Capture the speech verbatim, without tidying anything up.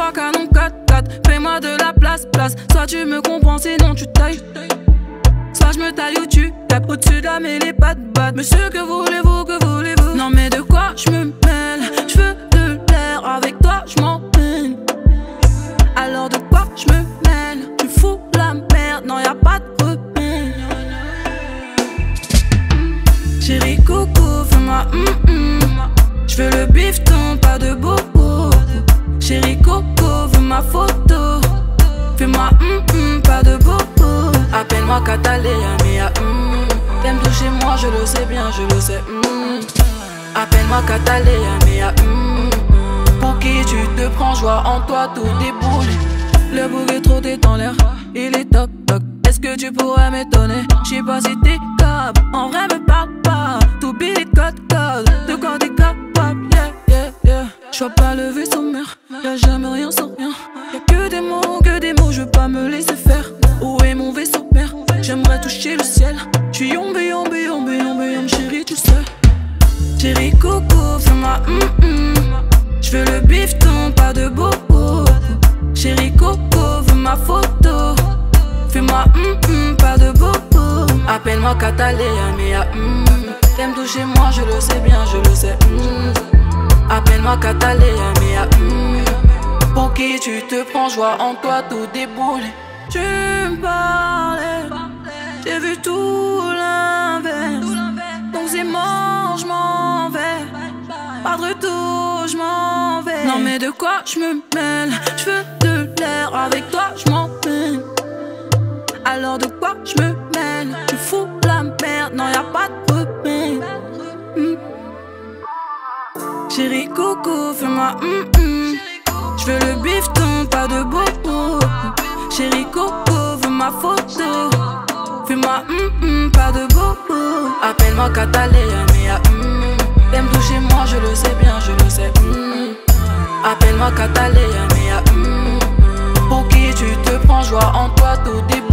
trois canons quatre quatre. Fais-moi de la place, place. Soit tu me comprends, sinon tu tailles. Soit je me taille ou tu tapes. Au-dessus de la mêlée, pas de batte. Monsieur, que voulez-vous, que voulez-vous? Non mais de quoi je me mêle? Je veux de l'air, avec toi je m'emmène. Alors de quoi je me mêle? Tu fous la merde, non y'a pas de remède. Chérie coco, fais-moi hum hum. J'veux le bifton, pas de bobo. Chérie coco, veux ma photo. Fais-moi hum hum, pas de bobo. Appelle-moi Catalina, mia hum. T'aimes toucher moi, je le sais bien, je le sais hum. Appelle-moi Catalina, mia hum. Pour qui tu te prends, joie en toi, tout déboule. Le bouquet trop est en l'air, il est toc toc. Est-ce que tu pourrais m'étonner? J'sais pas si t'es capable, en vrai me parle pas. T'oublies les codes codes, de quoi t'es capable, yeah yeah yeah. J'vois pas le vaisseau mère, y'a jamais rien sans rien. Y'a que des mots, que des mots, je veux pas me laisser faire. Où est mon vaisseau père? J'aimerais toucher le ciel. J'suis yombe, yombe, yombe, yombe, yombe, chérie, tu sais. Chérie coco, fais-moi hum hum. J'veux le bifton, pas de bobo. Chérie coco, veux ma photo. Fais-moi hum hum, pas de bobo. Appelle-moi Catalina, mia hum. T'aimes toucher moi, je le sais bien, je le sais hum. Appelle-moi Catalina, mia hum. Pour qui tu te prends, joie en toi, tout déboule. Tu me parlais, j'ai vu tout l'inverse. Donc c'est mort, je m'en vais. Pas de retour, je m'en vais. Non mais de quoi je me mêle? Je veux de l'air, avec toi je m'emmène. Alors de quoi je me mêle? Tu fous la merde, non y'a pas de remède. mm. Chérie coco, fais-moi hum hum. J'veux le bifton, pas de bobo. Chérie coco, veux ma photo. Fais-moi hum hum, pas de bobo. Appelle-moi Catalina, mia hum. T'aimes toucher moi, je le sais bien, je le sais hum. Appelle-moi Catalina, mia hum. Pour qui tu te prends, joie en toi, tout début.